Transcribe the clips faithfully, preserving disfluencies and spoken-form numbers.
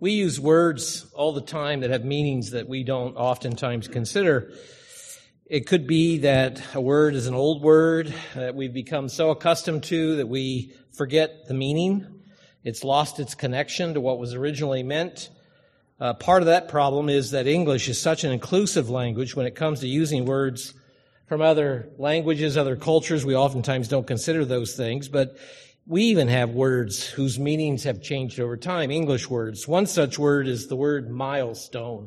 We use words all the time that have meanings that we don't oftentimes consider. It could be that a word is an old word that we've become so accustomed to that we forget the meaning. It's lost its connection to what was originally meant. Uh, part of that problem is that English is such an inclusive language when it comes to using words from other languages, other cultures. We oftentimes don't consider those things, but we even have words whose meanings have changed over time, English words. One such word is the word milestone.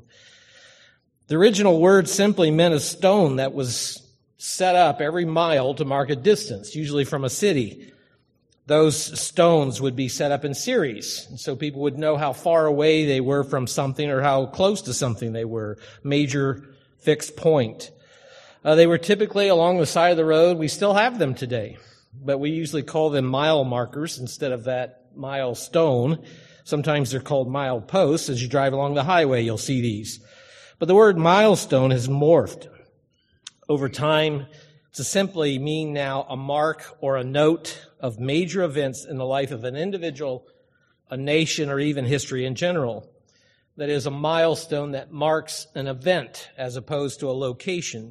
The original word simply meant a stone that was set up every mile to mark a distance, usually from a city. Those stones would be set up in series, and so people would know how far away they were from something or how close to something they were, major fixed point. Uh, they were typically along the side of the road. We still have them today, but we usually call them mile markers instead of that milestone. Sometimes they're called mile posts. As you drive along the highway, you'll see these. But the word milestone has morphed over time to simply mean now a mark or a note of major events in the life of an individual, a nation, or even history in general. That is a milestone that marks an event as opposed to a location.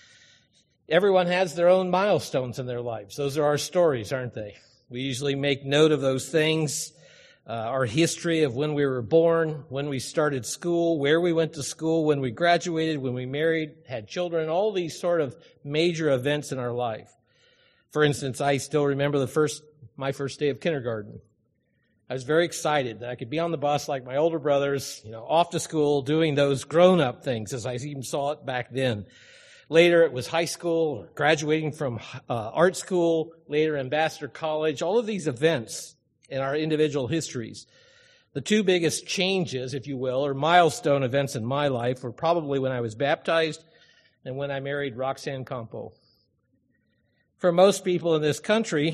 Everyone has their own milestones in their lives. Those are our stories, aren't they? We usually make note of those things, uh, our history of when we were born, when we started school, where we went to school, when we graduated, when we married, had children, all these sort of major events in our life. For instance, I still remember the first, my first day of kindergarten. I was very excited that I could be on the bus like my older brothers, you know, off to school, doing those grown-up things as I even saw it back then. Later, it was high school, or graduating from uh, art school, later Ambassador College, all of these events in our individual histories. The two biggest changes, if you will, or milestone events in my life were probably when I was baptized and when I married Roxanne Campo. For most people in this country,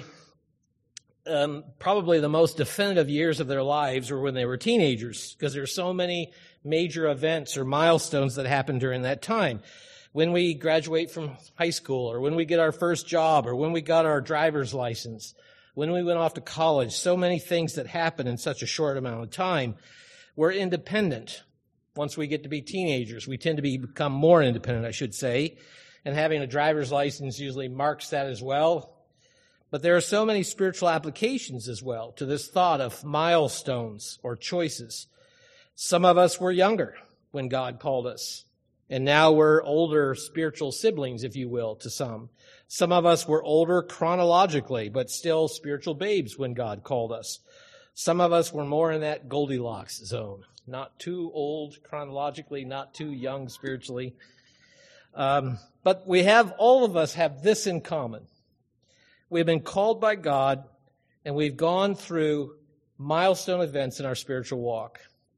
um, probably the most definitive years of their lives were when they were teenagers, because there are so many major events or milestones that happened during that time. When we graduate from high school, or when we get our first job, or when we got our driver's license, when we went off to college, so many things that happen in such a short amount of time. We're independent. Once we get to be teenagers, we tend to be, become more independent, I should say, and having a driver's license usually marks that as well. But there are so many spiritual applications as well to this thought of milestones or choices. Some of us were younger when God called us. And now we're older spiritual siblings, if you will, to some. Some of us were older chronologically, but still spiritual babes when God called us. Some of us were more in that Goldilocks zone. Not too old chronologically, not too young spiritually. Um, but we have, all of us have this in common. We've been called by God, and we've gone through milestone events in our spiritual walk.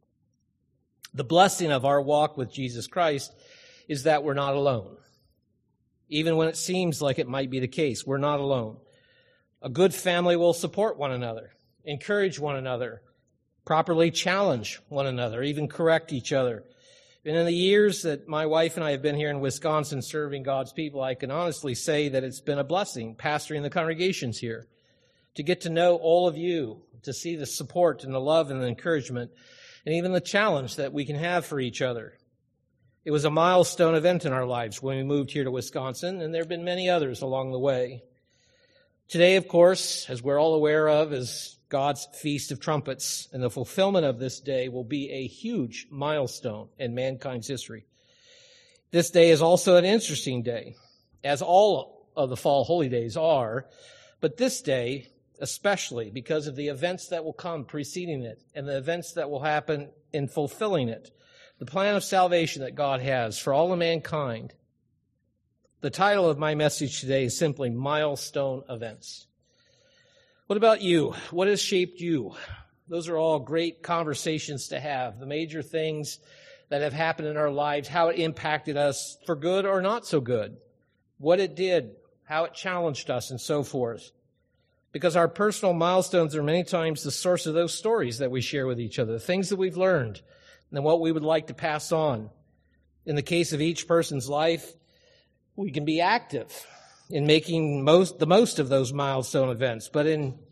The blessing of our walk with Jesus Christ is that we're not alone. Even when it seems like it might be the case, we're not alone. A good family will support one another, encourage one another, properly challenge one another, even correct each other. And in the years that my wife and I have been here in Wisconsin serving God's people, I can honestly say that it's been a blessing pastoring the congregations here, to get to know all of you, to see the support and the love and the encouragement, and even the challenge that we can have for each other. It was a milestone event in our lives when we moved here to Wisconsin, and there have been many others along the way. Today, of course, as we're all aware of, is God's Feast of Trumpets, and the fulfillment of this day will be a huge milestone in mankind's history. This day is also an interesting day, as all of the fall holy days are, but this day especially because of the events that will come preceding it and the events that will happen in fulfilling it. The plan of salvation that God has for all of mankind. The title of my message today is simply Milestone Events. What about you? What has shaped you? Those are all great conversations to have. The major things that have happened in our lives, how it impacted us for good or not so good, what it did, how it challenged us, and so forth. Because our personal milestones are many times the source of those stories that we share with each other, the things that we've learned, and what we would like to pass on. In the case of each person's life, we can be active in making most the most of those milestone events. But in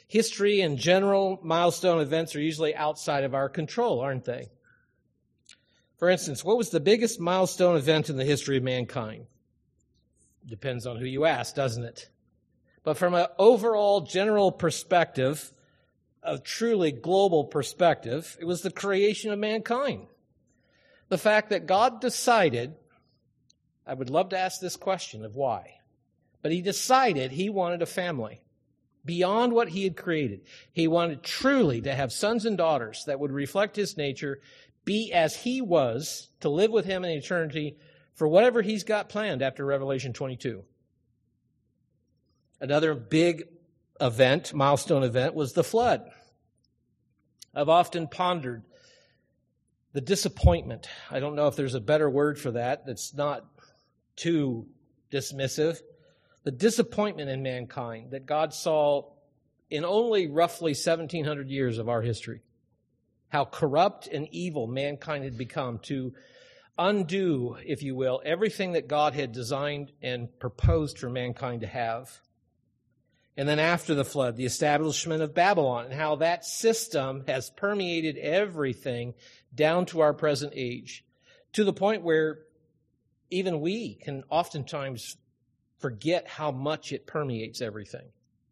History and general milestone events are usually outside of our control, aren't they? For instance, what was the biggest milestone event in the history of mankind? Depends on who you ask, doesn't it? But from an overall general perspective, a truly global perspective, it was the creation of mankind. The fact that God decided, I would love to ask this question of why, but he decided he wanted a family beyond what he had created. He wanted truly to have sons and daughters that would reflect his nature, be as he was, to live with him in eternity for whatever he's got planned after Revelation twenty-two. Another big event, milestone event, was the flood. I've often pondered the disappointment. I don't know if there's a better word for that that's not too dismissive. The disappointment in mankind that God saw in only roughly seventeen hundred years of our history. How corrupt and evil mankind had become to undo, if you will, everything that God had designed and proposed for mankind to have. And then after the flood, the establishment of Babylon and how that system has permeated everything down to our present age, to the point where even we can oftentimes forget how much it permeates everything.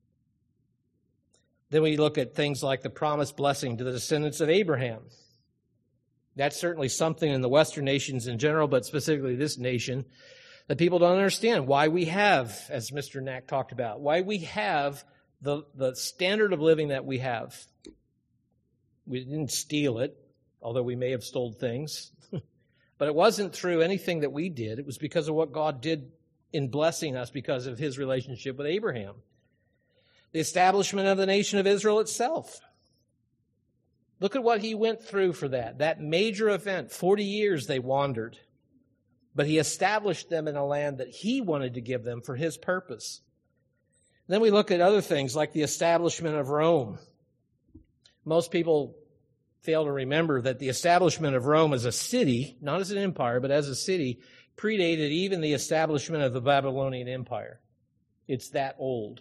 Then we look at things like the promised blessing to the descendants of Abraham. That's certainly something in the Western nations in general, but specifically this nation, that people don't understand why we have, as Mister Knack talked about, why we have the, the standard of living that we have. We didn't steal it, although we may have stolen things. But it wasn't through anything that we did. It was because of what God did in blessing us because of his relationship with Abraham. The establishment of the nation of Israel itself. Look at what he went through for that. That major event, forty years they wandered. But he established them in a land that he wanted to give them for his purpose. Then we look at other things like the establishment of Rome. Most people fail to remember that the establishment of Rome as a city, not as an empire, but as a city, predated even the establishment of the Babylonian Empire. It's that old.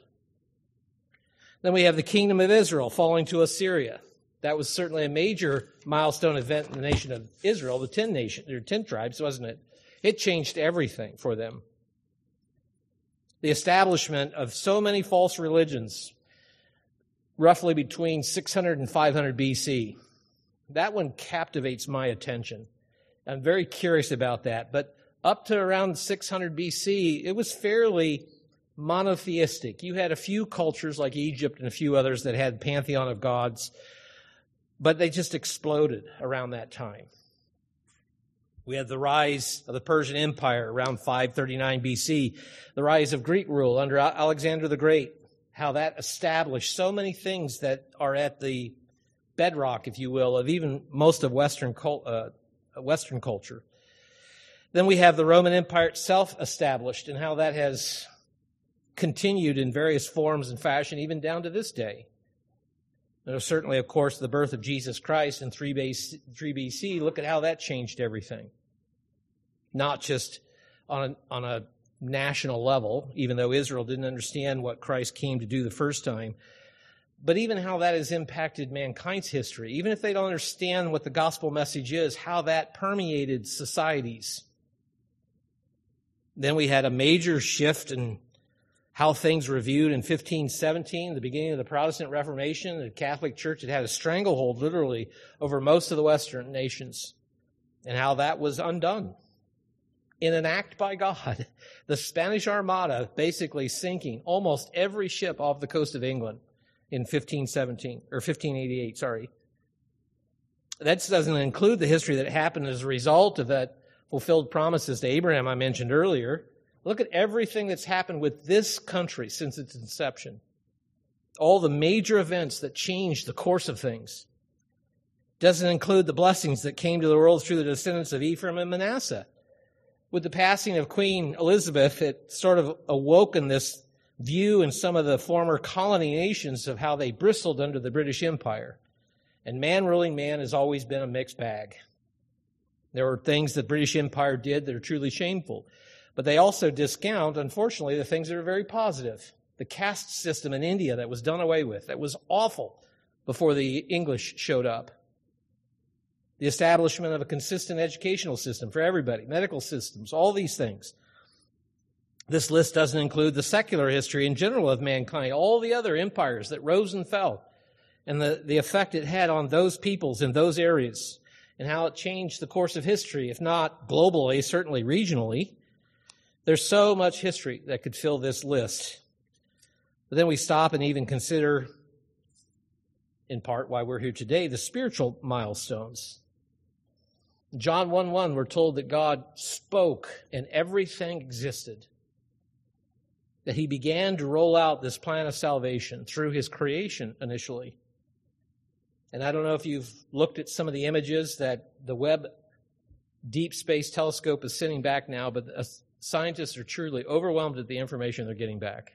Then we have the kingdom of Israel falling to Assyria. That was certainly a major milestone event in the nation of Israel, the ten nation, or ten tribes, wasn't it? It changed everything for them. The establishment of so many false religions, roughly between six hundred and five hundred B C. That one captivates my attention. I'm very curious about that. But up to around six hundred B C, it was fairly monotheistic. You had a few cultures like Egypt and a few others that had pantheon of gods, but they just exploded around that time. We had the rise of the Persian Empire around five thirty-nine B C, the rise of Greek rule under Alexander the Great, how that established so many things that are at the bedrock, if you will, of even most of Western uh, Western culture. Then we have the Roman Empire itself established and how that has continued in various forms and fashion even down to this day. There's certainly, of course, the birth of Jesus Christ in three B C. Look at how that changed everything. Not just on a, on a national level, even though Israel didn't understand what Christ came to do the first time, but even how that has impacted mankind's history. Even if they don't understand what the gospel message is, how that permeated societies. Then we had a major shift in how things were viewed in fifteen seventeen, the beginning of the Protestant Reformation. The Catholic Church had had a stranglehold, literally, over most of the Western nations, and how that was undone. In an act by God, the Spanish Armada basically sinking almost every ship off the coast of England in fifteen seventeen, or fifteen eighty-eight, sorry. That doesn't include the history that happened as a result of that fulfilled promises to Abraham I mentioned earlier. Look at everything that's happened with this country since its inception. All the major events that changed the course of things. Doesn't include the blessings that came to the world through the descendants of Ephraim and Manasseh. With the passing of Queen Elizabeth, it sort of awoken this view in some of the former colony nations of how they bristled under the British Empire. And man ruling man has always been a mixed bag. There were things the British Empire did that are truly shameful. But they also discount, unfortunately, the things that are very positive. The caste system in India that was done away with, that was awful before the English showed up. The establishment of a consistent educational system for everybody, medical systems, all these things. This list doesn't include the secular history in general of mankind, all the other empires that rose and fell, and the, the effect it had on those peoples in those areas, and how it changed the course of history, if not globally, certainly regionally. There's so much history that could fill this list. But then we stop and even consider, in part why we're here today, the spiritual milestones. In John one one, we're told that God spoke and everything existed. That he began to roll out this plan of salvation through his creation initially. And I don't know if you've looked at some of the images that the Webb Deep Space Telescope is sending back now, but scientists are truly overwhelmed at the information they're getting back.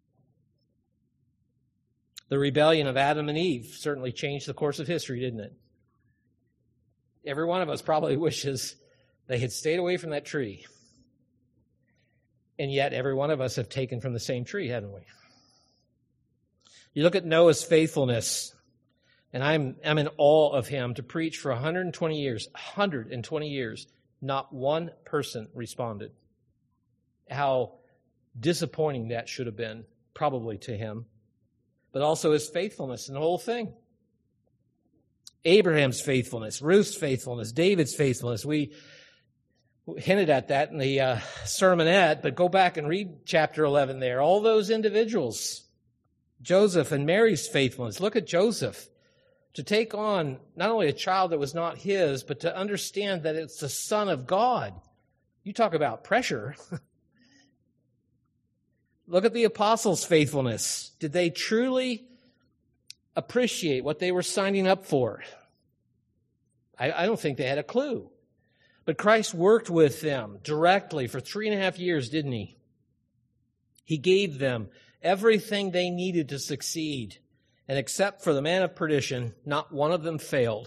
The rebellion of Adam and Eve certainly changed the course of history, didn't it? Every one of us probably wishes they had stayed away from that tree. And yet every one of us have taken from the same tree, haven't we? You look at Noah's faithfulness, and I'm, I'm in awe of him to preach for one hundred twenty years. one hundred twenty years, not one person responded. How disappointing that should have been, probably to him. But also his faithfulness in the whole thing. Abraham's faithfulness, Ruth's faithfulness, David's faithfulness. We hinted at that in the uh, sermonette, but go back and read chapter eleven there. All those individuals, Joseph and Mary's faithfulness. Look at Joseph. To take on not only a child that was not his, but to understand that it's the Son of God. You talk about pressure. Look at the apostles' faithfulness. Did they truly appreciate what they were signing up for? I, I don't think they had a clue. But Christ worked with them directly for three and a half years, didn't he? He gave them everything they needed to succeed. And except for the man of perdition, not one of them failed.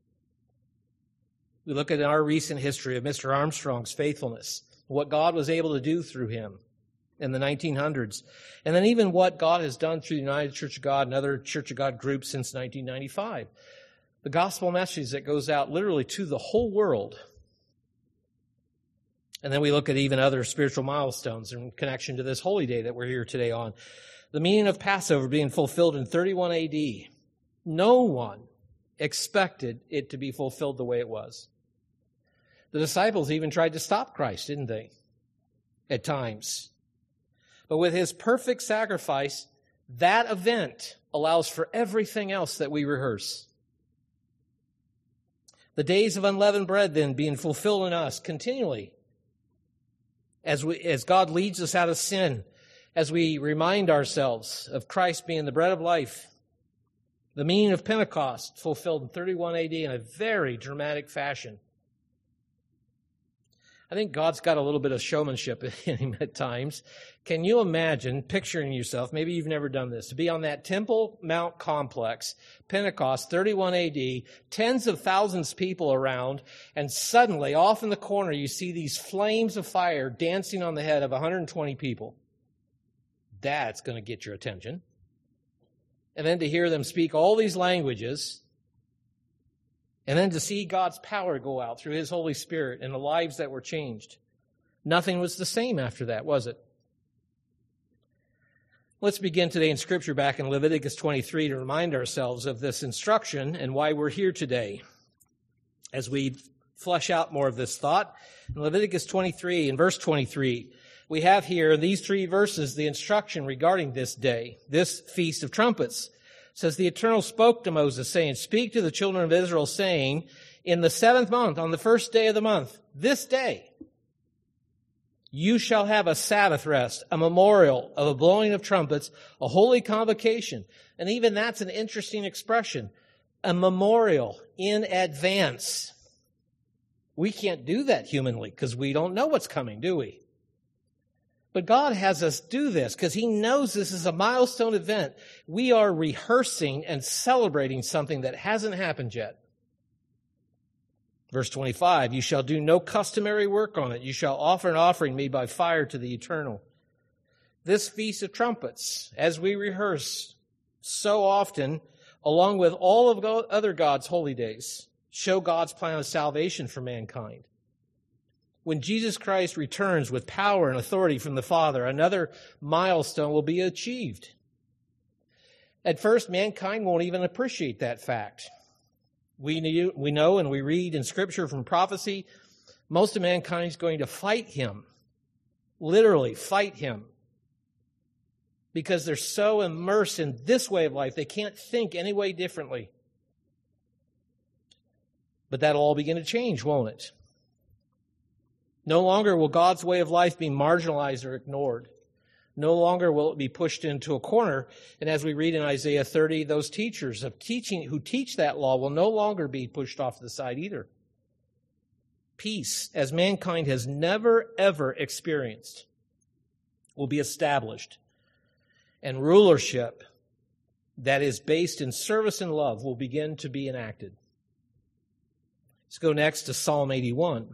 We look at our recent history of Mister Armstrong's faithfulness, what God was able to do through him in the nineteen hundreds. And then even what God has done through the United Church of God and other Church of God groups since nineteen ninety-five. The gospel message that goes out literally to the whole world. And then we look at even other spiritual milestones in connection to this holy day that we're here today on. The meaning of Passover being fulfilled in thirty-one A D. No one expected it to be fulfilled the way it was. The disciples even tried to stop Christ, didn't they? At times. But with his perfect sacrifice, that event allows for everything else that we rehearse. The days of unleavened bread then being fulfilled in us continually as we, as God leads us out of sin, as we remind ourselves of Christ being the bread of life. The meaning of Pentecost fulfilled in thirty-one A D in a very dramatic fashion. I think God's got a little bit of showmanship in him at times. Can you imagine picturing yourself, maybe you've never done this, to be on that Temple Mount complex, Pentecost, thirty-one A D, tens of thousands of people around, and suddenly off in the corner you see these flames of fire dancing on the head of one hundred twenty people. That's going to get your attention. And then to hear them speak all these languages, and then to see God's power go out through his Holy Spirit and the lives that were changed. Nothing was the same after that, was it? Let's begin today in Scripture back in Leviticus twenty-three to remind ourselves of this instruction and why we're here today. As we flesh out more of this thought, in Leviticus twenty-three, in verse twenty-three, we have here in these three verses the instruction regarding this day, this Feast of Trumpets. It says, the Eternal spoke to Moses, saying, speak to the children of Israel, saying, in the seventh month, on the first day of the month, this day, you shall have a Sabbath rest, a memorial of a blowing of trumpets, a holy convocation. And even that's an interesting expression, a memorial in advance. We can't do that humanly because we don't know what's coming, do we? But God has us do this because he knows this is a milestone event. We are rehearsing and celebrating something that hasn't happened yet. Verse twenty-five, you shall do no customary work on it. You shall offer an offering made by fire to the Eternal. This Feast of Trumpets, as we rehearse so often, along with all of God, other God's holy days, show God's plan of salvation for mankind. When Jesus Christ returns with power and authority from the Father, another milestone will be achieved. At first, mankind won't even appreciate that fact. We knew, we know and we read in Scripture from prophecy, most of mankind is going to fight him. Literally, fight him. Because they're so immersed in this way of life, they can't think any way differently. But that'll all begin to change, won't it? No longer will God's way of life be marginalized or ignored. No longer will it be pushed into a corner. And as we read in Isaiah thirty, those teachers of teaching who teach that law will no longer be pushed off to the side either. Peace, as mankind has never, ever experienced, will be established. And rulership that is based in service and love will begin to be enacted. Let's go next to Psalm eighty-one.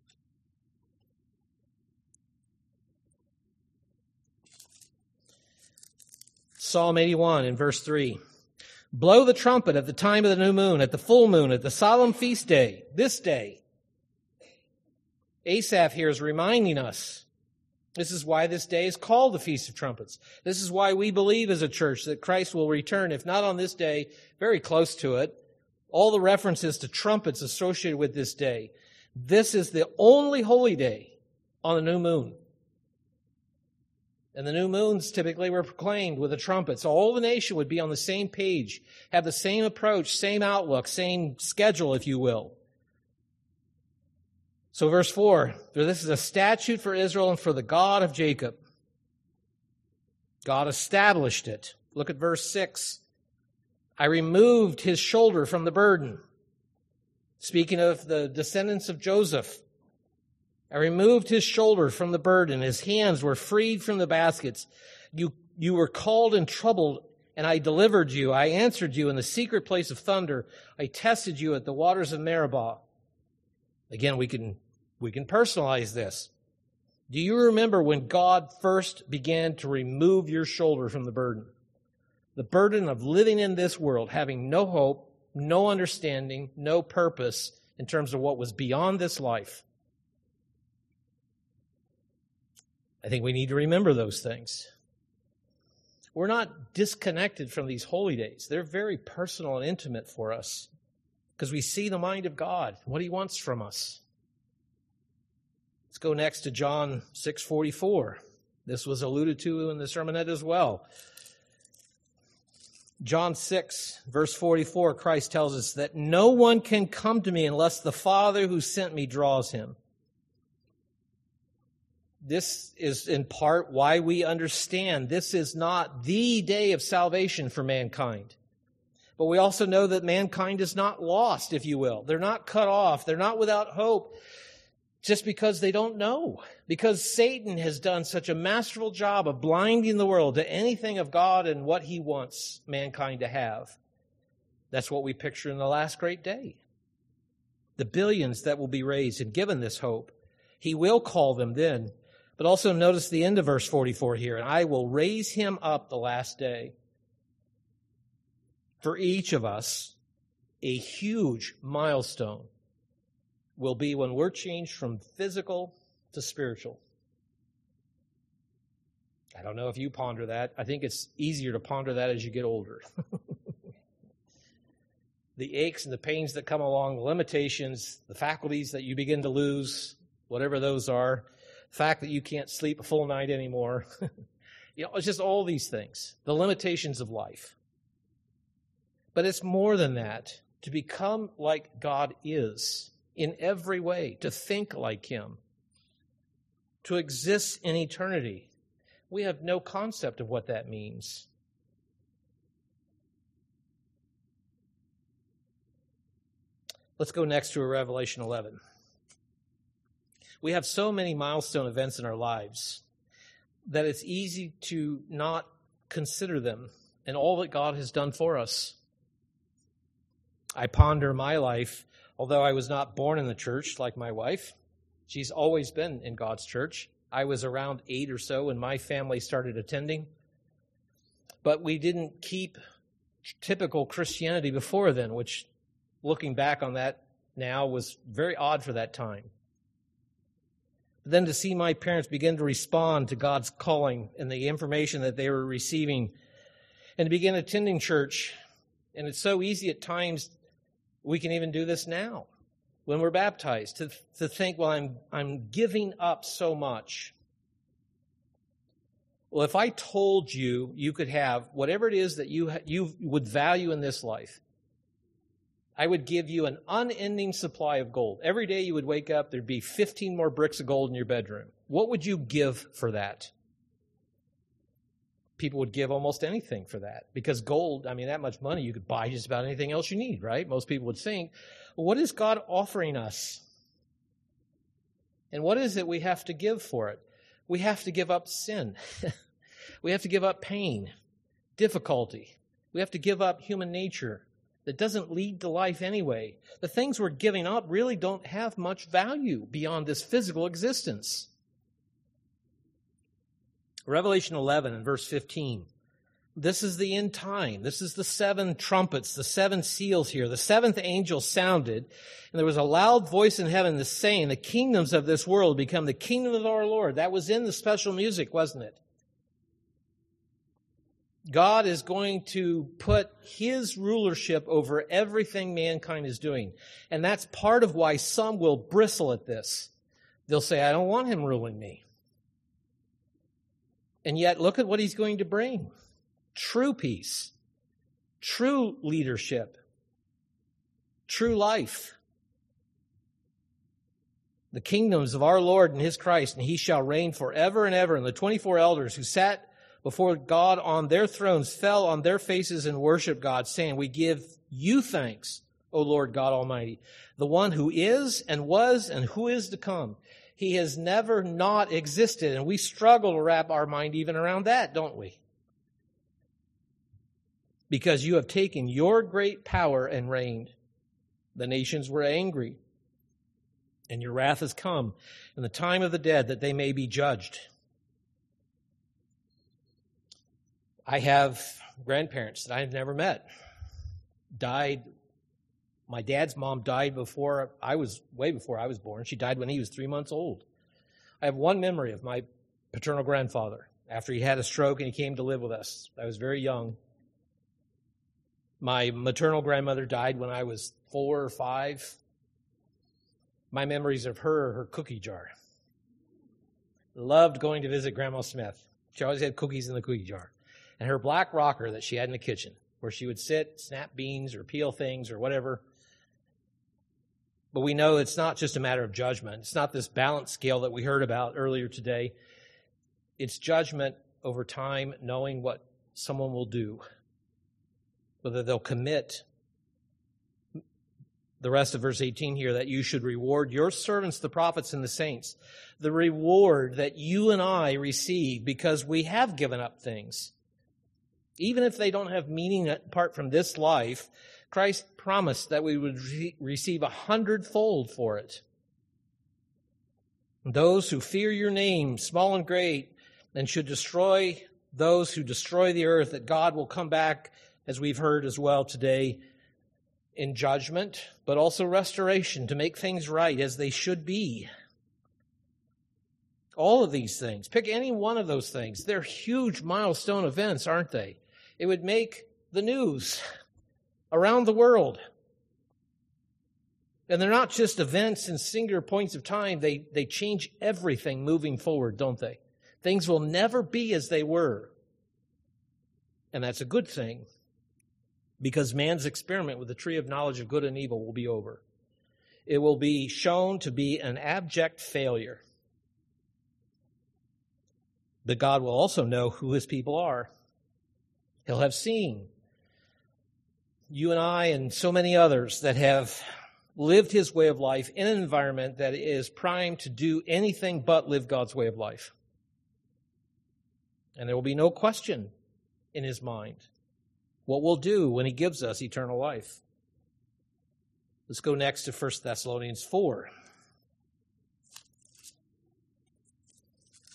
Psalm eighty-one in verse three. Blow the trumpet at the time of the new moon, at the full moon, at the solemn feast day, this day. Asaph here is reminding us, this is why this day is called the Feast of Trumpets. This is why we believe as a church that Christ will return, if not on this day, very close to it. All the references to trumpets associated with this day. This is the only holy day on the new moon. And the new moons typically were proclaimed with the trumpets. All the nation would be on the same page, have the same approach, same outlook, same schedule, if you will. So verse four, this is a statute for Israel and for the God of Jacob. God established it. Look at verse six. I removed his shoulder from the burden. Speaking of the descendants of Joseph. I removed his shoulder from the burden. His hands were freed from the baskets. You, you were called and troubled, and I delivered you. I answered you in the secret place of thunder. I tested you at the waters of Meribah. Again, we can, we can personalize this. Do you remember when God first began to remove your shoulder from the burden? The burden of living in this world, having no hope, no understanding, no purpose in terms of what was beyond this life. I think we need to remember those things. We're not disconnected from these holy days. They're very personal and intimate for us because we see the mind of God, what he wants from us. Let's go next to John six forty-four. This was alluded to in the sermonette as well. John six, verse forty-four, Christ tells us that no one can come to me unless the Father who sent me draws him. This is in part why we understand this is not the day of salvation for mankind. But we also know that mankind is not lost, if you will. They're not cut off. They're not without hope just because they don't know. Because Satan has done such a masterful job of blinding the world to anything of God and what he wants mankind to have. That's what we picture in the last great day. The billions that will be raised and given this hope. He will call them then. But also notice the end of verse forty-four here. And I will raise him up the last day. For each of us, a huge milestone will be when we're changed from physical to spiritual. I don't know if you ponder that. I think it's easier to ponder that as you get older. The aches and the pains that come along, the limitations, the faculties that you begin to lose, whatever those are, the fact that you can't sleep a full night anymore. You know, it's just all these things, the limitations of life. But it's more than that, to become like God is in every way, to think like him, to exist in eternity. We have no concept of what that means. Let's go next to Revelation eleven. We have so many milestone events in our lives that it's easy to not consider them and all that God has done for us. I ponder my life, although I was not born in the church like my wife. She's always been in God's church. I was around eight or so when my family started attending. But we didn't keep typical Christianity before then, which, looking back on that now, was very odd for that time. But then to see my parents begin to respond to God's calling and the information that they were receiving, and to begin attending church. And it's so easy at times, we can even do this now when we're baptized, to, to think, well, I'm, I'm giving up so much. Well, if I told you you could have whatever it is that you ha- you would value in this life, I would give you an unending supply of gold. Every day you would wake up, there'd be fifteen more bricks of gold in your bedroom. What would you give for that? People would give almost anything for that, because gold, I mean, that much money, you could buy just about anything else you need, right? Most people would think, well, what is God offering us? And what is it we have to give for it? We have to give up sin. We have to give up pain, difficulty. We have to give up human nature that doesn't lead to life anyway. The things we're giving up really don't have much value beyond this physical existence. Revelation eleven and verse fifteen. This is the end time. This is the seven trumpets, the seven seals here. The seventh angel sounded, and there was a loud voice in heaven that's saying, the kingdoms of this world become the kingdom of our Lord. That was in the special music, wasn't it? God is going to put his rulership over everything mankind is doing. And that's part of why some will bristle at this. They'll say, I don't want him ruling me. And yet, look at what he's going to bring. True peace, true leadership, true life. The kingdoms of our Lord and his Christ, and he shall reign forever and ever. And the twenty-four elders who sat before God on their thrones fell on their faces and worshiped God, saying, we give you thanks, O Lord God Almighty, the one who is and was and who is to come. He has never not existed, and we struggle to wrap our mind even around that, don't we? Because you have taken your great power and reigned. The nations were angry, and your wrath has come in the time of the dead that they may be judged. I have grandparents that I've never met. Died. My dad's mom died before I was, way before I was born. She died when he was three months old. I have one memory of my paternal grandfather after he had a stroke and he came to live with us. I was very young. My maternal grandmother died when I was four or five. My memories of her are her cookie jar. Loved going to visit Grandma Smith. She always had cookies in the cookie jar. And her black rocker that she had in the kitchen, where she would sit, snap beans or peel things or whatever. But we know it's not just a matter of judgment. It's not this balance scale that we heard about earlier today. It's judgment over time, knowing what someone will do, whether they'll commit. The rest of verse eighteen here, that you should reward your servants, the prophets and the saints. The reward that you and I receive because we have given up things. Even if they don't have meaning apart from this life, Christ promised that we would re- receive a hundredfold for it. Those who fear your name, small and great, and should destroy those who destroy the earth, that God will come back, as we've heard as well today, in judgment, but also restoration to make things right as they should be. All of these things, pick any one of those things. They're huge milestone events, aren't they? It would make the news around the world. And they're not just events in singular points of time. They, they change everything moving forward, don't they? Things will never be as they were. And that's a good thing, because man's experiment with the tree of knowledge of good and evil will be over. It will be shown to be an abject failure. But God will also know who his people are. He'll have seen you and I and so many others that have lived his way of life in an environment that is primed to do anything but live God's way of life. And there will be no question in his mind what we'll do when he gives us eternal life. Let's go next to First Thessalonians four.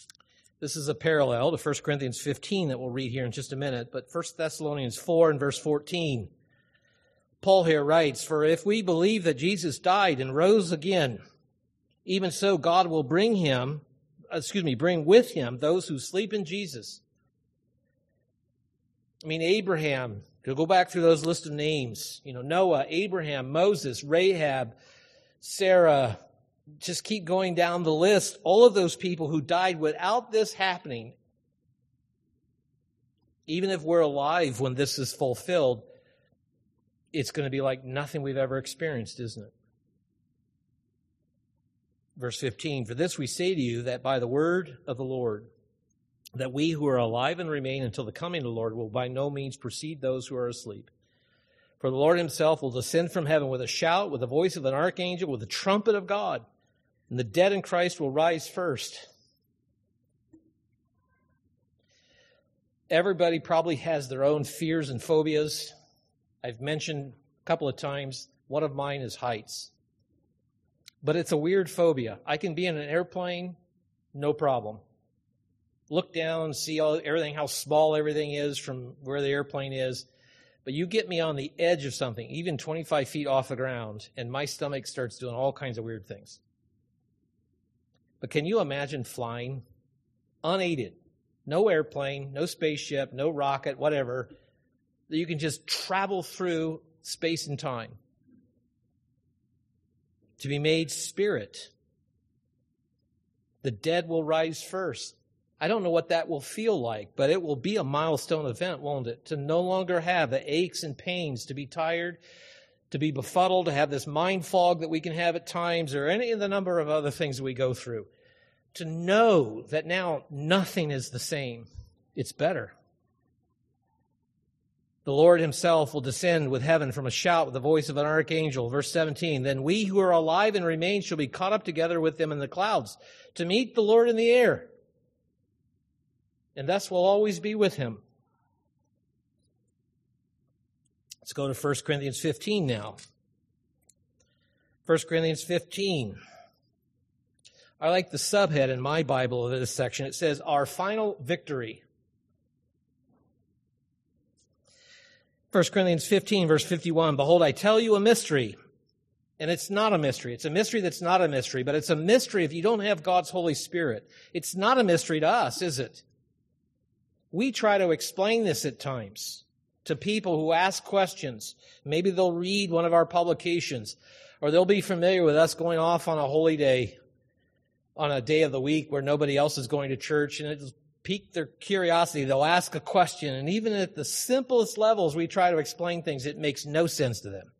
This is a parallel to First Corinthians fifteen that we'll read here in just a minute, but First Thessalonians four and verse fourteen. Paul here writes, "For if we believe that Jesus died and rose again, even so God will bring him, excuse me, bring with him those who sleep in Jesus." I mean, Abraham, to go back through those list of names, you know, Noah, Abraham, Moses, Rahab, Sarah, just keep going down the list. All of those people who died without this happening, even if we're alive when this is fulfilled, it's going to be like nothing we've ever experienced, isn't it? Verse fifteen, "For this we say to you, that by the word of the Lord, that we who are alive and remain until the coming of the Lord will by no means precede those who are asleep. For the Lord himself will descend from heaven with a shout, with the voice of an archangel, with the trumpet of God, and the dead in Christ will rise first." Everybody probably has their own fears and phobias. I've mentioned a couple of times, one of mine is heights. But it's a weird phobia. I can be in an airplane, no problem. Look down, see all, everything, how small everything is from where the airplane is. But you get me on the edge of something, even twenty-five feet off the ground, and my stomach starts doing all kinds of weird things. But can you imagine flying unaided? No airplane, no spaceship, no rocket, whatever. That you can just travel through space and time. To be made spirit. The dead will rise first. I don't know what that will feel like, but it will be a milestone event, won't it? To no longer have the aches and pains, to be tired, to be befuddled, to have this mind fog that we can have at times, or any of the number of other things we go through. To know that now nothing is the same. It's better. The Lord himself will descend with heaven from a shout with the voice of an archangel. Verse seventeen, "Then we who are alive and remain shall be caught up together with them in the clouds to meet the Lord in the air. And thus we'll always be with him." Let's go to First Corinthians fifteen now. First Corinthians fifteen. I like the subhead in my Bible of this section. It says, "Our final victory." First Corinthians fifteen, verse fifty-one, "Behold, I tell you a mystery." And it's not a mystery. It's a mystery that's not a mystery, but it's a mystery if you don't have God's Holy Spirit. It's not a mystery to us, is it? We try to explain this at times to people who ask questions. Maybe they'll read one of our publications, or they'll be familiar with us going off on a holy day, on a day of the week where nobody else is going to church, and it'll pique their curiosity. They'll ask a question, and even at the simplest levels we try to explain things, it makes no sense to them.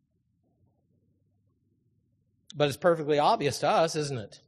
But it's perfectly obvious to us, isn't it?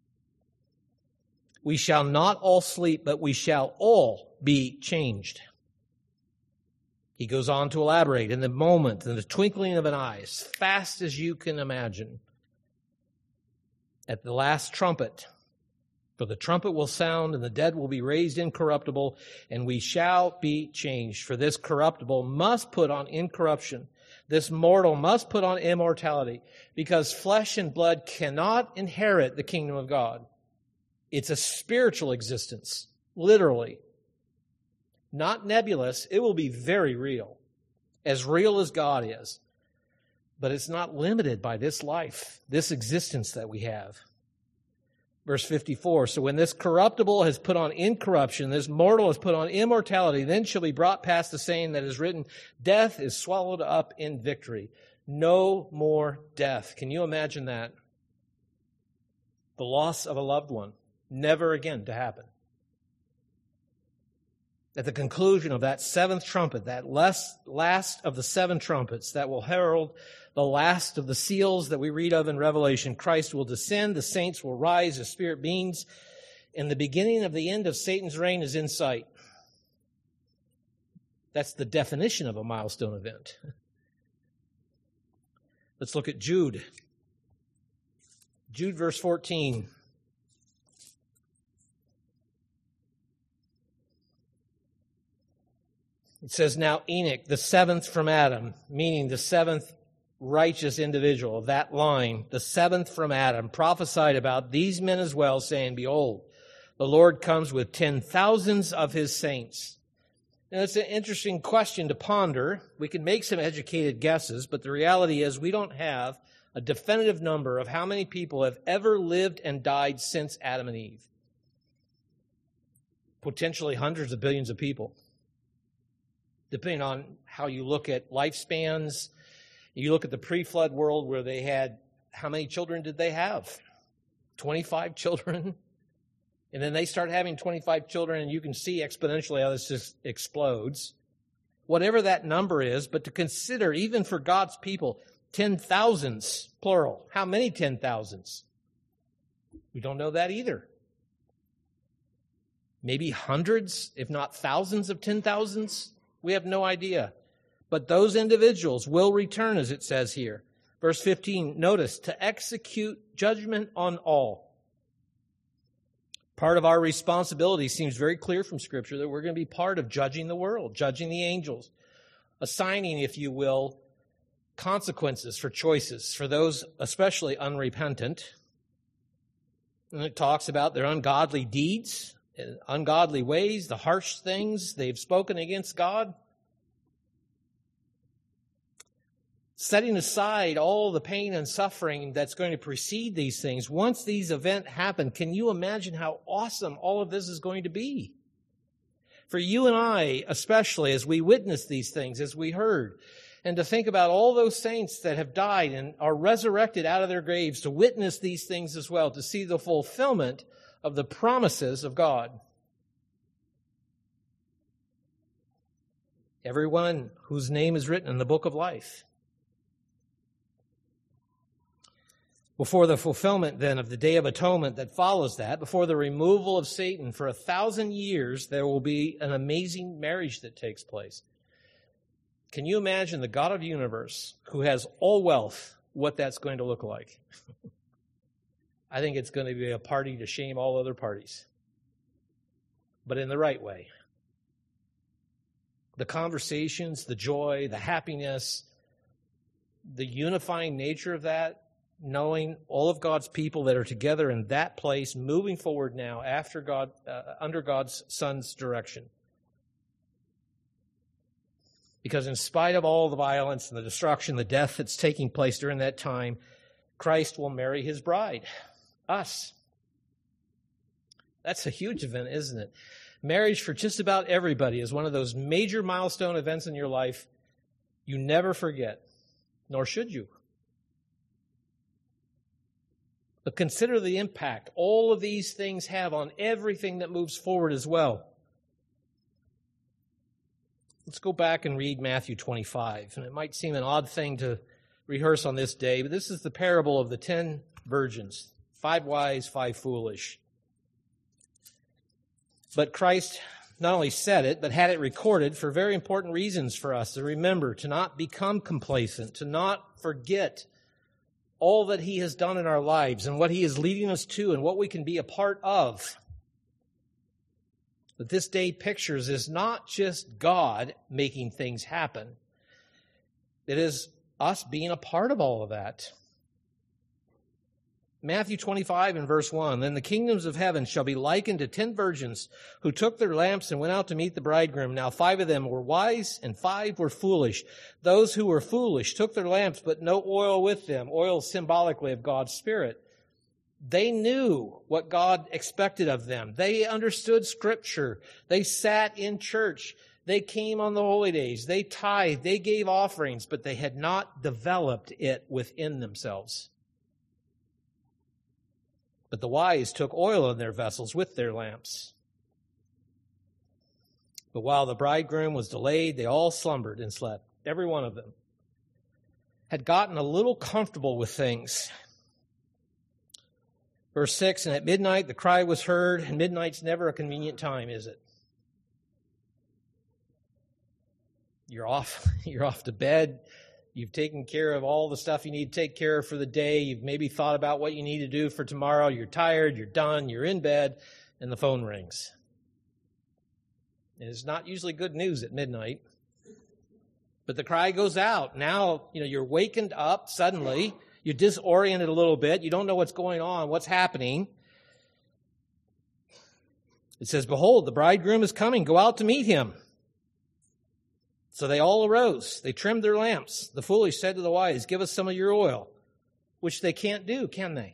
"We shall not all sleep, but we shall all be changed." He goes on to elaborate, "In the moment, in the twinkling of an eye, as fast as you can imagine, at the last trumpet, for the trumpet will sound, and the dead will be raised incorruptible, and we shall be changed. For this corruptible must put on incorruption. This mortal must put on immortality, because flesh and blood cannot inherit the kingdom of God." It's a spiritual existence, literally. Not nebulous. It will be very real, as real as God is. But it's not limited by this life, this existence that we have. Verse fifty-four, "So when this corruptible has put on incorruption, this mortal has put on immortality, then shall be brought past the saying that is written, death is swallowed up in victory." No more death. Can you imagine that? The loss of a loved one, never again to happen. At the conclusion of that seventh trumpet, that last, last of the seven trumpets that will herald the last of the seals that we read of in Revelation, Christ will descend, the saints will rise as spirit beings, and the beginning of the end of Satan's reign is in sight. That's the definition of a milestone event. Let's look at Jude. Jude verse fourteen. It says, "Now Enoch, the seventh from Adam," meaning the seventh righteous individual of that line, the seventh from Adam, prophesied about these men as well, saying, "Behold, The Lord comes with ten thousands of his saints. Now, it's an interesting question to ponder. We can make some educated guesses, but the reality is we don't have a definitive number of how many people have ever lived and died since Adam and Eve. Potentially hundreds of billions of people. Depending on how you look at lifespans, you look at the pre-flood world where they had, how many children did they have? twenty-five children? And then they start having twenty-five children, and you can see exponentially how this just explodes. Whatever that number is, but to consider, even for God's people, ten thousands, plural. How many ten thousands? We don't know that either. Maybe hundreds, if not thousands of ten thousands? We have no idea. But those individuals will return, as it says here. Verse fifteen, notice, to execute judgment on all. Part of our responsibility seems very clear from Scripture that we're going to be part of judging the world, judging the angels, assigning, if you will, consequences for choices for those especially unrepentant. And it talks about their ungodly deeds, ungodly ways, the harsh things they've spoken against God. Setting aside all the pain and suffering that's going to precede these things, once these events happen, can you imagine how awesome all of this is going to be? For you and I, especially, as we witness these things, as we heard, and to think about all those saints that have died and are resurrected out of their graves, to witness these things as well, to see the fulfillment of the promises of God. Everyone whose name is written in the book of life. Before the fulfillment, then, of the Day of Atonement that follows that, before the removal of Satan for a thousand years, there will be an amazing marriage that takes place. Can you imagine the God of the universe, who has all wealth, what that's going to look like? I think it's going to be a party to shame all other parties, but in the right way. The conversations, the joy, the happiness, the unifying nature of that, knowing all of God's people that are together in that place, moving forward now after God, uh, under God's Son's direction. Because in spite of all the violence and the destruction, the death that's taking place during that time, Christ will marry his bride, us. That's a huge event, isn't it? Marriage for just about everybody is one of those major milestone events in your life you never forget, nor should you. But consider the impact all of these things have on everything that moves forward as well. Let's go back and read Matthew twenty-five. And it might seem an odd thing to rehearse on this day, but this is the parable of the ten virgins. Five wise, five foolish. But Christ not only said it, but had it recorded for very important reasons for us to remember, to not become complacent, to not forget all that he has done in our lives and what he is leading us to and what we can be a part of. That this day pictures is not just God making things happen. It is us being a part of all of that. Matthew twenty-five and verse one, then the kingdoms of heaven shall be likened to ten virgins who took their lamps and went out to meet the bridegroom. Now five of them were wise and five were foolish. Those who were foolish took their lamps, but no oil with them, oil symbolically of God's Spirit. They knew what God expected of them. They understood Scripture. They sat in church. They came on the holy days. They tithed. They gave offerings, but they had not developed it within themselves. But the wise took oil in their vessels with their lamps. But while the bridegroom was delayed, they all slumbered and slept. Every one of them had gotten a little comfortable with things. Verse six, and at midnight the cry was heard, and midnight's never a convenient time, is it? You're off, you're off to bed. You've taken care of all the stuff you need to take care of for the day. You've maybe thought about what you need to do for tomorrow. You're tired, you're done, you're in bed, and the phone rings. And it's not usually good news at midnight. But the cry goes out. Now, you know, you're wakened up suddenly. You're disoriented a little bit. You don't know what's going on, what's happening. It says, behold, the bridegroom is coming. Go out to meet him. So they all arose. They trimmed their lamps. The foolish said to the wise, give us some of your oil, which they can't do, can they?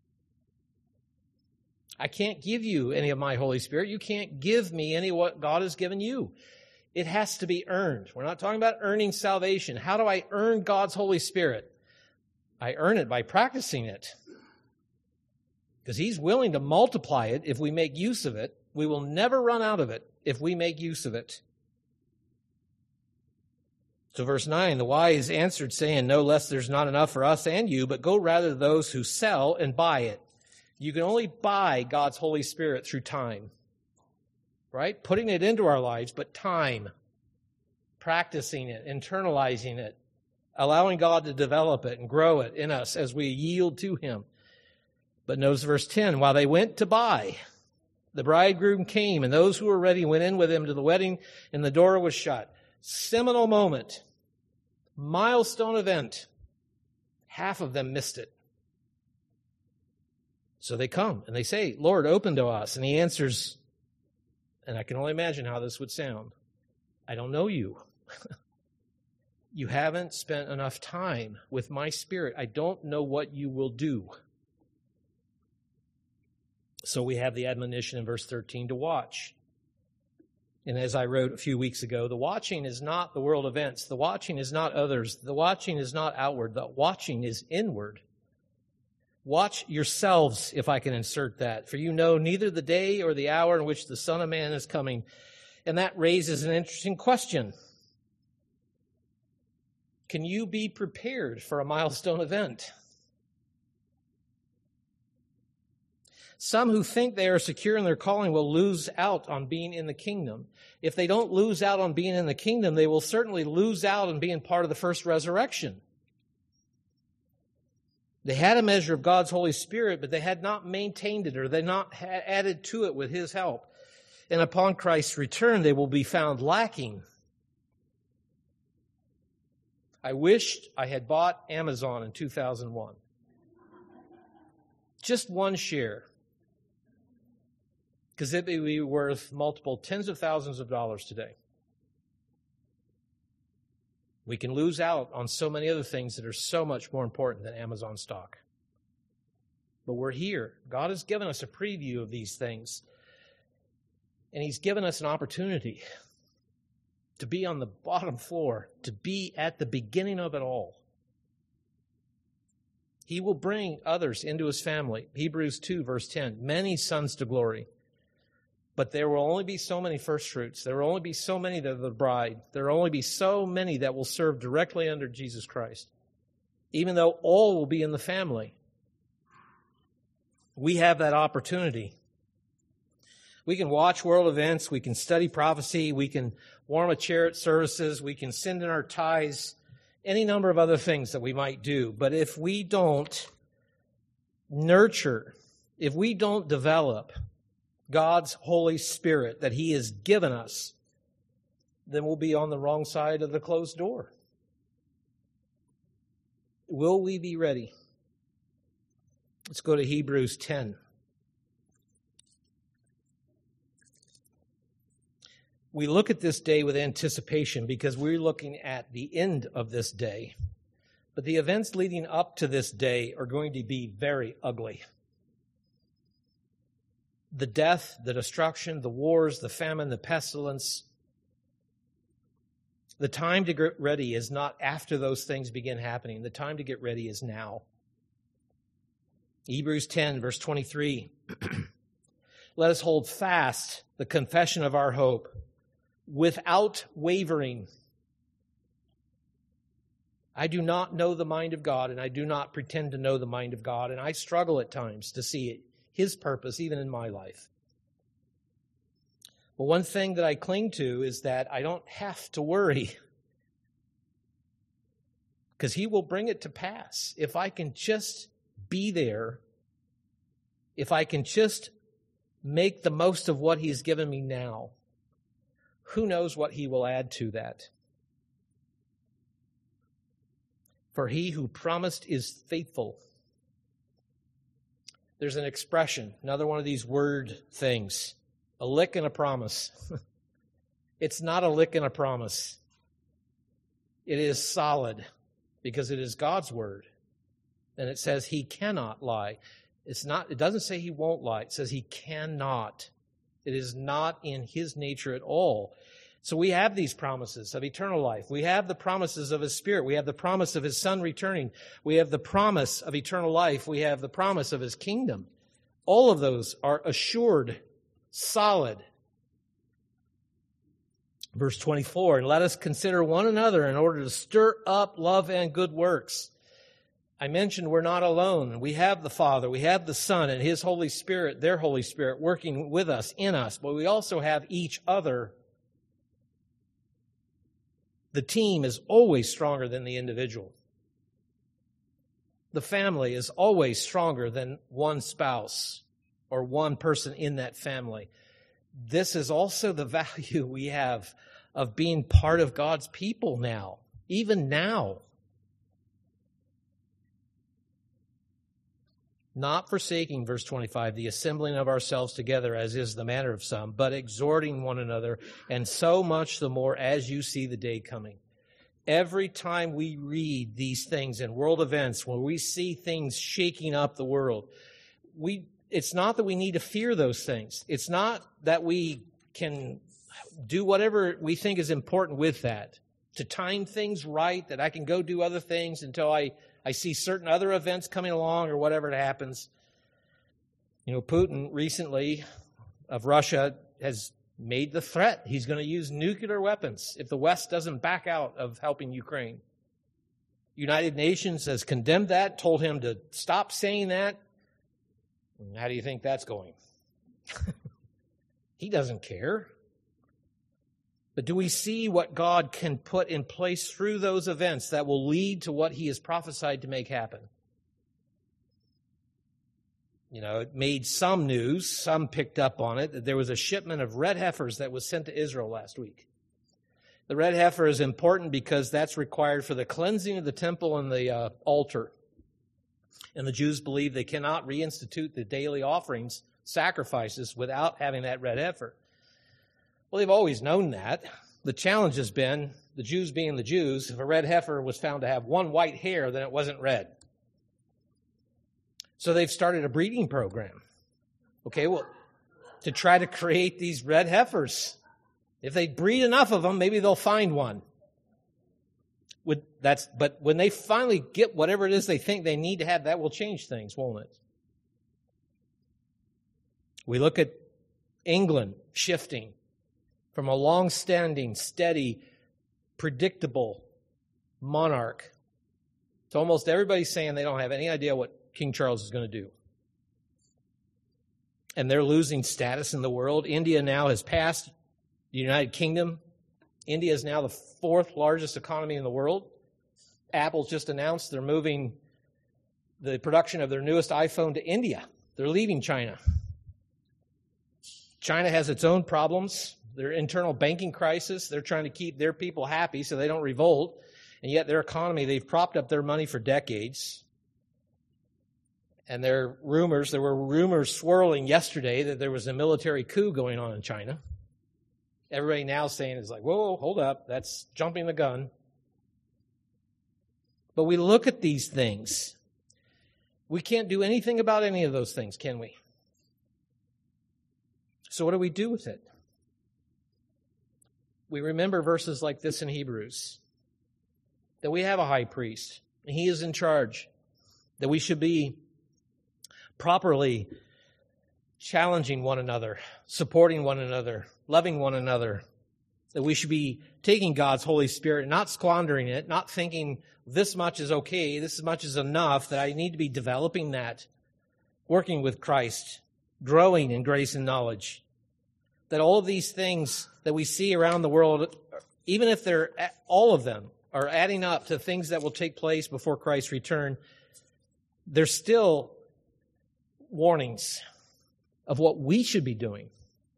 I can't give you any of my Holy Spirit. You can't give me any of what God has given you. It has to be earned. We're not talking about earning salvation. How do I earn God's Holy Spirit? I earn it by practicing it. Because He's willing to multiply it if we make use of it. We will never run out of it if we make use of it. So verse nine, the wise answered, saying, no less there's not enough for us and you, but go rather to those who sell and buy it. You can only buy God's Holy Spirit through time. Right? Putting it into our lives, but time. Practicing it, internalizing it, allowing God to develop it and grow it in us as we yield to Him. But notice verse ten, while they went to buy, the bridegroom came, and those who were ready went in with him to the wedding, and the door was shut. Seminal moment. Milestone event. Half of them missed it. So they come, and they say, Lord, open to us. And He answers, and I can only imagine how this would sound, I don't know you. You haven't spent enough time with my Spirit. I don't know what you will do. So we have the admonition in verse thirteen to watch. And as I wrote a few weeks ago, the watching is not the world events. The watching is not others. The watching is not outward. The watching is inward. Watch yourselves, if I can insert that, for you know neither the day or the hour in which the Son of Man is coming. And that raises an interesting question. Can you be prepared for a milestone event? Some who think they are secure in their calling will lose out on being in the kingdom. If they don't lose out on being in the kingdom, they will certainly lose out on being part of the first resurrection. They had a measure of God's Holy Spirit, but they had not maintained it, or they not had added to it with His help. And upon Christ's return, they will be found lacking. I wished I had bought Amazon in two thousand one. Just one share. Because it would be worth multiple tens of thousands of dollars today. We can lose out on so many other things that are so much more important than Amazon stock. But we're here. God has given us a preview of these things. And He's given us an opportunity to be on the bottom floor, to be at the beginning of it all. He will bring others into His family. Hebrews two, verse ten, many sons to glory. But there will only be so many first fruits. There will only be so many that are the bride. There will only be so many that will serve directly under Jesus Christ. Even though all will be in the family. We have that opportunity. We can watch world events. We can study prophecy. We can warm a chair at services. We can send in our tithes. Any number of other things that we might do. But if we don't nurture, if we don't develop God's Holy Spirit that He has given us, then we'll be on the wrong side of the closed door. Will we be ready? Let's go to Hebrews ten. We look at this day with anticipation because we're looking at the end of this day. But the events leading up to this day are going to be very ugly. The death, the destruction, the wars, the famine, the pestilence. The time to get ready is not after those things begin happening. The time to get ready is now. Hebrews ten, verse twenty-three. Let us hold fast the confession of our hope without wavering. I do not know the mind of God, and I do not pretend to know the mind of God, and I struggle at times to see it. His purpose, even in my life. But one thing that I cling to is that I don't have to worry. Because He will bring it to pass. If I can just be there, if I can just make the most of what He's given me now, who knows what He will add to that? For He who promised is faithful. There's an expression, another one of these word things, A lick and a promise. It's not a lick and a promise. It is solid because it is God's word. And it says he cannot lie. It's not, it doesn't say he won't lie. It says he cannot. It is not in his nature at all. So we have these promises of eternal life. We have the promises of his Spirit. We have the promise of his Son returning. We have the promise of eternal life. We have the promise of his kingdom. All of those are assured, solid. Verse twenty-four, and let us consider one another in order to stir up love and good works. I mentioned we're not alone. We have the Father, we have the Son, and his Holy Spirit, their Holy Spirit, working with us, in us. But we also have each other. The team is always stronger than the individual. The family is always stronger than one spouse or one person in that family. This is also the value we have of being part of God's people now, even now. Not forsaking, verse twenty-five, the assembling of ourselves together, as is the manner of some, but exhorting one another, and so much the more as you see the day coming. Every time we read these things in world events, when we see things shaking up the world, we it's not that we need to fear those things. It's not that we can do whatever we think is important with that, to time things right, that I can go do other things until I I see certain other events coming along or whatever it happens. You know, Putin recently of Russia has made the threat. He's going to use nuclear weapons if the West doesn't back out of helping Ukraine. United Nations has condemned that, told him to stop saying that. How do you think that's going? He doesn't care. But do we see what God can put in place through those events that will lead to what he has prophesied to make happen? You know, it made some news, some picked up on it, that there was a shipment of red heifers that was sent to Israel last week. The red heifer is important because that's required for the cleansing of the temple and the uh, altar. And the Jews believe they cannot reinstitute the daily offerings, sacrifices, without having that red heifer. Well, they've always known that. The challenge has been, the Jews being the Jews, if a red heifer was found to have one white hair, then it wasn't red. So they've started a breeding program. Okay, well, to try to create these red heifers. If they breed enough of them, maybe they'll find one. Would, that's, but when they finally get whatever it is they think they need to have, that will change things, won't it? We look at England shifting from a long-standing, steady, predictable monarch to almost everybody saying they don't have any idea what King Charles is going to do. And they're losing status in the world. India now has passed the United Kingdom. India is now the fourth largest economy in the world. Apple's just announced they're moving the production of their newest iPhone to India. They're leaving China. China has its own problems. Their internal banking crisis, they're trying to keep their people happy so they don't revolt. And yet their economy, they've propped up their money for decades. And there are rumors, there were rumors swirling yesterday that there was a military coup going on in China. Everybody now saying is like, whoa, hold up, that's jumping the gun. But we look at these things. We can't do anything about any of those things, can we? So what do we do with it? We remember verses like this in Hebrews, that we have a high priest, and he is in charge, that we should be properly challenging one another, supporting one another, loving one another, that we should be taking God's Holy Spirit and not squandering it, not thinking this much is okay, this much is enough, that I need to be developing that, working with Christ, growing in grace and knowledge. That all of these things that we see around the world, even if they're, all of them are adding up to things that will take place before Christ's return, they're still warnings of what we should be doing.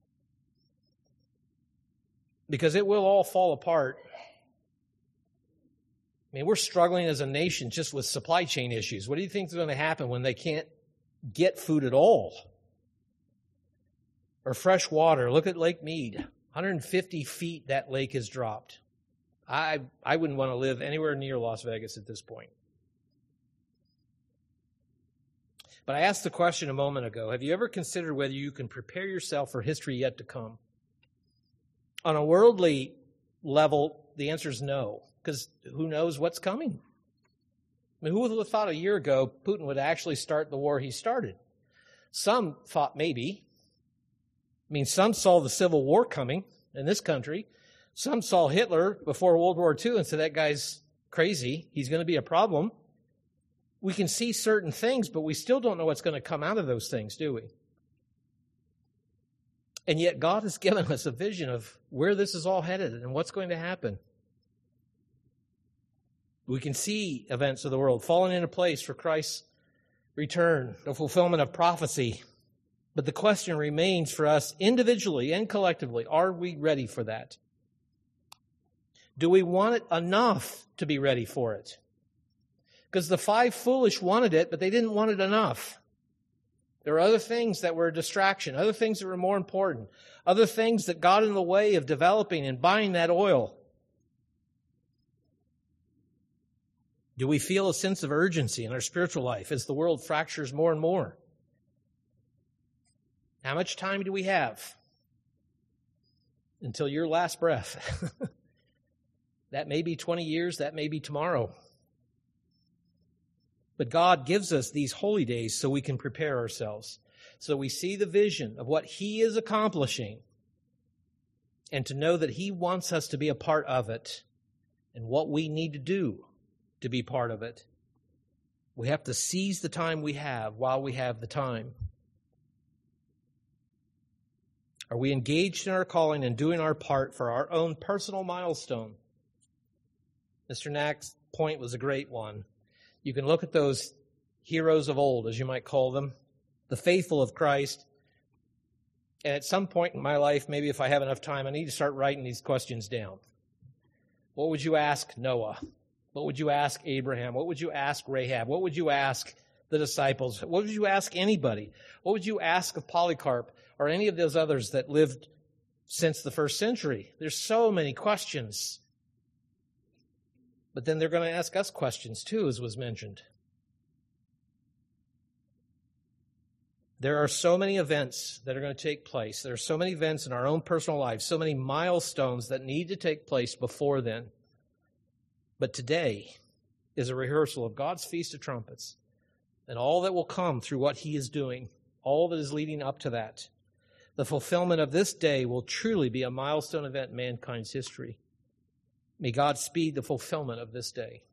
Because it will all fall apart. I mean, we're struggling as a nation just with supply chain issues. What do you think is going to happen when they can't get food at all? Or fresh water. Look at Lake Mead. one hundred fifty feet that lake has dropped. I, I wouldn't want to live anywhere near Las Vegas at this point. But I asked the question a moment ago, have you ever considered whether you can prepare yourself for history yet to come? On a worldly level, the answer is no, because who knows what's coming? I mean, who would have thought a year ago Putin would actually start the war he started? Some thought maybe. I mean, some saw the Civil War coming in this country. Some saw Hitler before World War Two and said, that guy's crazy. He's going to be a problem. We can see certain things, but we still don't know what's going to come out of those things, do we? And yet God has given us a vision of where this is all headed and what's going to happen. We can see events of the world falling into place for Christ's return, the fulfillment of prophecy. But the question remains for us individually and collectively, are we ready for that? Do we want it enough to be ready for it? Because the five foolish wanted it, but they didn't want it enough. There were other things that were a distraction, other things that were more important, other things that got in the way of developing and buying that oil. Do we feel a sense of urgency in our spiritual life as the world fractures more and more? How much time do we have until your last breath? That may be twenty years, that may be tomorrow. But God gives us these holy days so we can prepare ourselves, so we see the vision of what He is accomplishing and to know that He wants us to be a part of it and what we need to do to be part of it. We have to seize the time we have while we have the time. Are we engaged in our calling and doing our part for our own personal milestone? Mister Knack's point was a great one. You can look at those heroes of old, as you might call them, the faithful of Christ, and at some point in my life, maybe if I have enough time, I need to start writing these questions down. What would you ask Noah? What would you ask Abraham? What would you ask Rahab? What would you ask the disciples? What would you ask anybody? What would you ask of Polycarp or any of those others that lived since the first century? There's so many questions. But then they're going to ask us questions too, as was mentioned. There are so many events that are going to take place. There are so many events in our own personal lives, so many milestones that need to take place before then. But today is a rehearsal of God's Feast of Trumpets and all that will come through what He is doing, all that is leading up to that. The fulfillment of this day will truly be a milestone event in mankind's history. May God speed the fulfillment of this day.